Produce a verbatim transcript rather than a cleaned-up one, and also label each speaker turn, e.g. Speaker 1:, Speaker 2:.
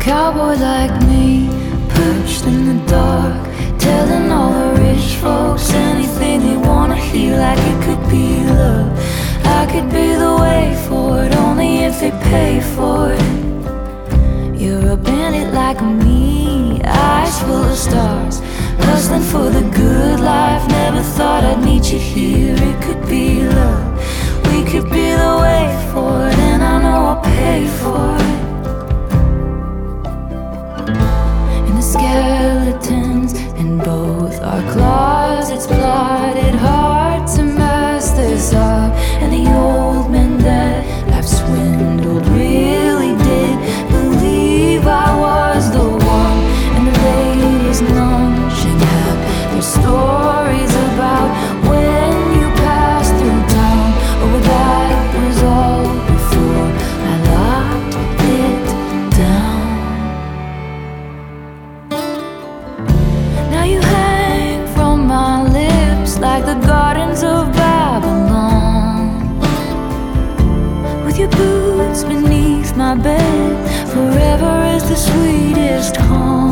Speaker 1: cowboy like me, perched in the dark, telling all the rich folks anything they wanna hear, like it could be love. I could be the way forward, only if they pay for it. You're a bandit like me, eyes full of stars, hustling for the good life. Never thought I'd meet you here. It could be love, we could be the way forward, and I know I'll pay for it. And the skeletons in both our closets, plotted hard to mess this up. And the old men that I've swindled really did believe I was the one. And the ladies lunching have their stories about when you passed through town. Oh, that was all before I locked it down. Now you hang from my lips like the gardens of Babylon, with your boots beneath my bed. Forever is the sweetest home.